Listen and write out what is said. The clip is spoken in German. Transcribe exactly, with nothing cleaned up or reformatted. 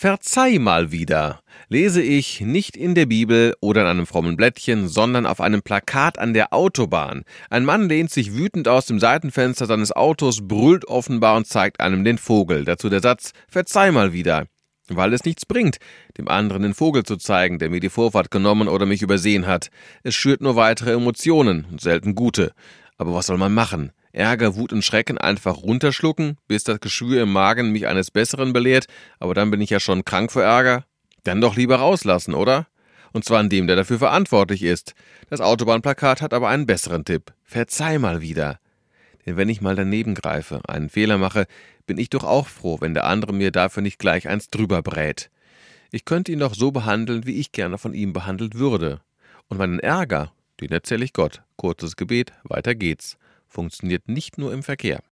Verzeih mal wieder, lese ich nicht in der Bibel oder in einem frommen Blättchen, sondern auf einem Plakat an der Autobahn. Ein Mann lehnt sich wütend aus dem Seitenfenster seines Autos, brüllt offenbar und zeigt einem den Vogel. Dazu der Satz: Verzeih mal wieder. Weil es nichts bringt, dem anderen den Vogel zu zeigen, der mir die Vorfahrt genommen oder mich übersehen hat. Es schürt nur weitere Emotionen und selten gute. Aber was soll man machen? Ärger, Wut und Schrecken einfach runterschlucken, bis das Geschwür im Magen mich eines Besseren belehrt, aber dann bin ich ja schon krank vor Ärger? Dann doch lieber rauslassen, oder? Und zwar an dem, der dafür verantwortlich ist. Das Autobahnplakat hat aber einen besseren Tipp. Verzeih mal wieder. Denn wenn ich mal daneben greife, einen Fehler mache, bin ich doch auch froh, wenn der andere mir dafür nicht gleich eins drüber brät. Ich könnte ihn doch so behandeln, wie ich gerne von ihm behandelt würde. Und meinen Ärger, den erzähle ich Gott. Kurzes Gebet, weiter geht's. Funktioniert nicht nur im Verkehr.